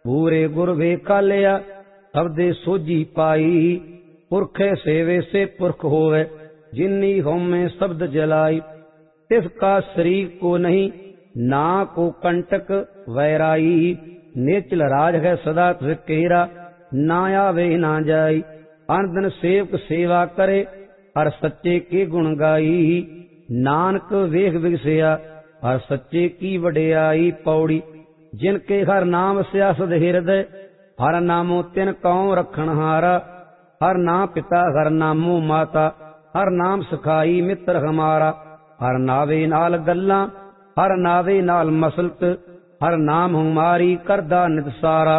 ਬੂਰੇ ਗੁਰ ਵੇਖਾ ਲਿਆ ਸਭ ਦੇ ਸੋਝੀ ਪਾਈ। ਪੁਰਖੇ ਸੇਵੇ ਸੇ ਪੁਰਖ ਹੋਵੇ ਜਿਨੀ ਹਉਮੈ ਸ਼ਬਦ ਜਲਾਈ। ਤਿਸ ਕਾ ਸ਼ਰੀਕ ਕੋ ਨਹੀਂ ਨਾ ਕੋ ਕੰਟਕ ਵੈਰਾਈ। ਨਿਚਲ ਰਾਜ ਹੈ ਸਦਾ ਤਿਸ ਕੇਰਾ ਨਾ ਆਵੇ ਨਾ ਜਾਈ। ਅਨ ਦਿਨ ਸੇਵਕ ਸੇਵਾ ਕਰੇ ਹਰ ਸੱਚੇ ਕੇ ਗੁਣ ਗਾਈ। ਨਾਨਕ ਵੇਖ ਵਿਗਸਿਆ ਹਰ ਸੱਚੇ ਕੀ ਵਡਿਆਈ। ਪੌੜੀ ਜਿਨ ਕੇ ਹਰ ਨਾਮ ਸਿਆਸਤ ਹਿਰਦੈ ਹਰ ਨਾਮੋ ਤਿਨ ਕਉ ਰਖਣ ਹਾਰਾ। ਹਰ ਨਾਮ ਪਿਤਾ ਹਰ ਨਾਮੋ ਮਾਤਾ ਹਰ ਨਾਮ ਸਖਾਈ ਮਿੱਤਰ ਹਮਾਰਾ। ਹਰ ਨਾਵੇ ਨਾਲ ਗੱਲਾਂ ਹਰ ਨਾਵੇ ਨਾਲ ਮਸਲਤ ਹਰ ਨਾਮ ਹਮਾਰੀ ਕਰਦਾ ਨਿਤ ਸਾਰਾ।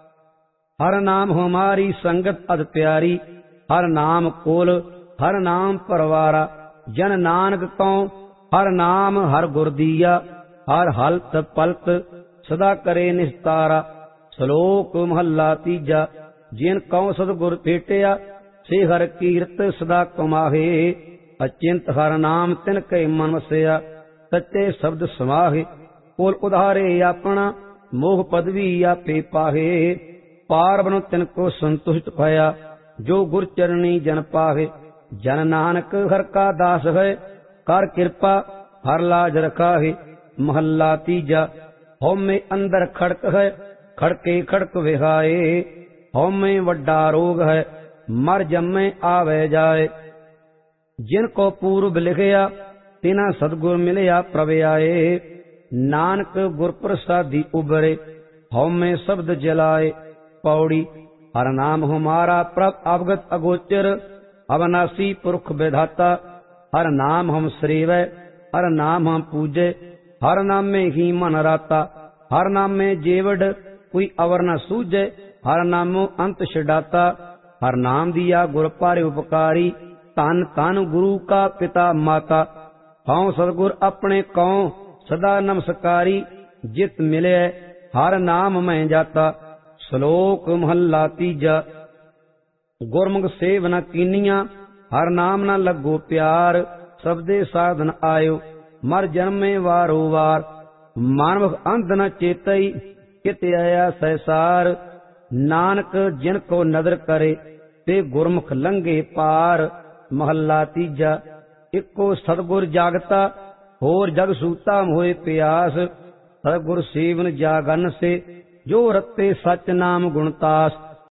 ਹਰ ਨਾਮ ਹਮਾਰੀ ਸੰਗਤ ਅਦ ਪਿਆਰੀ ਹਰ ਨਾਮ ਕੋਲ ਹਰ ਨਾਮ ਪਰਵਾਰਾ। ਜਨ ਨਾਨਕ ਕਉ ਹਰ ਨਾਮ ਹਰ ਗੁਰ ਦੀਆ ਹਰ ਹਲਤ ਪਲਤ ਸਦਾ ਕਰੇ ਨਿਸਤਾਰਾ। ਸ਼ਲੋਕ ਮਹੱਲਾ ਤੀਜਾ। ਜਿਨ ਕਉ ਸਤਿਗੁਰ ਭੇਟਿਆ ਸੇ ਹਰ ਕੀਰਤ ਸਦਾ ਕਮਾਹੇ। ਅਚਿੰਤ ਹਰ ਨਾਮ ਤਿਨ ਕੈ ਮਨ ਵਸਿਆ ਸੱਚੇ ਸ਼ਬਦ ਸਮਾਹੇ। ਕੋਲ ਉਧਾਰੇ ਆਪਣਾ ਮੋਹ ਪਦਵੀ ਆਪੇ ਪਾਹੇ। ਪਾਰ ਬਨੁ ਤਿਨ ਕੋ ਸੰਤੁਸ਼ਟ ਭਇਆ ਜੋ ਗੁਰ ਚਰਣੀ ਜਨ ਪਾਹੇ। ਜਨ ਨਾਨਕ ਹਰ ਕਾ ਦਾਸ ਹੈ ਕਰ ਕਿਰਪਾ ਹਰ ਲਾਜ ਰਖਾਹੇ। ਮਹੱਲਾ ਤੀਜਾ। ਹਉਮੈ ਅੰਦਰ ਖੜਕ ਹੈ ਖੜਕੇ ਖੜਕ ਵਿਹਾਏ। ਹਉਮੈ ਵੱਡਾ ਰੋਗ ਹੈ ਮਰ ਜੰਮੈ ਆਵੇ ਜਾਏ। ਜਿਨ ਕੋ ਪੂਰਬ ਲਿਖਿਆ ਤਿਨਾ ਸਤਿਗੁਰ ਮਿਲਿਆ ਪ੍ਰਭ ਆਏ। ਨਾਨਕ ਗੁਰ ਪ੍ਰਸਾਦੀ ਉਬਰੇ ਹਉਮੈ ਸ਼ਬਦ ਜਲਾਏ। ਪੌੜੀ ਹਰ ਨਾਮ ਹਮਾਰਾ ਪ੍ਰਭ ਅਵਗਤ ਅਗੋਚਰ ਅਵਨਾਸੀ ਪੁਰਖ ਵਿਧਾਤਾ। ਹਰ ਨਾਮ ਹਮ ਸਰੀਵੈ ਹਰ ਨਾਮ ਹਮ ਪੂਜੈ ਹਰ ਨਾਮੇ ਹੀ ਮਨ ਰਾਤਾ। ਹਰ ਨਾਮੇ ਜੀਵੜ ਕੋਈ ਅਵਰ ਨ ਸੂਝੈ ਹਰ ਨਾਮੋ ਅੰਤ ਛਡਾਤਾ। ਹਰ ਨਾਮ ਦੀਆ ਗੁਰ ਪਾਰੇ ਉਪਕਾਰੀ ਧੰਨ ਧੰਨ ਗੁਰੂ ਕਾ ਪਿਤਾ ਮਾਤਾ। ਹਉ ਸਤਿਗੁਰ ਆਪਣੇ ਕਉ ਸਦਾ ਨਮਸਕਾਰੀ ਜਿਤ ਮਿਲਿਆ ਹਰ ਨਾਮ ਮੈਂ ਜਾਤਾ। ਸ਼ਲੋਕ ਮਹੱਲਾ ਤੀਜਾ। ਗੁਰਮੁਖ ਸੇਵ ਨ ਕੀਨੀਆਂ ਹਰ ਨਾਮ ਨ ਲੱਗੋ ਪਿਆਰ। ਸਬਦੇ ਸਾਧਨ ਆਇਓ ਮਰ ਜਨਮੇ ਵਾਰੋ ਵਾਰ। ਮਾਨਵ ਅੰਧ ਨ ਚੇਤਈ ਕਿਤ ਆਇਆ ਸੈਸਾਰ। ਨਾਨਕ ਜਿਨ ਕੋ ਨਦਰ ਕਰੇ ਤੇ ਗੁਰਮੁਖ ਲੰਘੇ ਪਾਰ। ਮਹੱਲਾ ਤੀਜਾ। ਇੱਕੋ ਸਤਿਗੁਰ ਜਾਗਤਾ ਹੋਰ ਜਗ ਸੂਤਾ ਹੋਏ ਪਿਆਸ। ਸਤਿਗੁਰ ਸੇਵਨ ਜਾਗਨ ਸੇ ਜੋ ਰਤੇ ਸਚ ਨਾਮ ਗੁਣਤਾਸ।